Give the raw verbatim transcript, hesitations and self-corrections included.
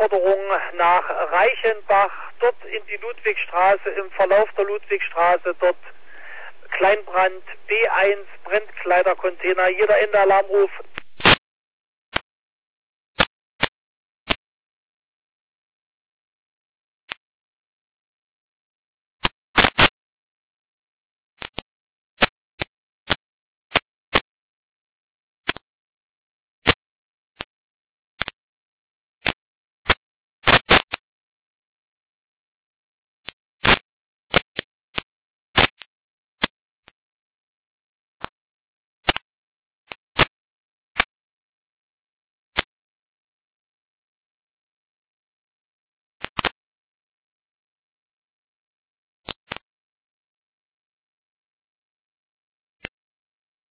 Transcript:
Aufforderung nach Reichenbach, dort in die Ludwigstraße, im Verlauf der Ludwigstraße, dort Kleinbrand B eins, Brennkleidercontainer, jeder Ende Alarmruf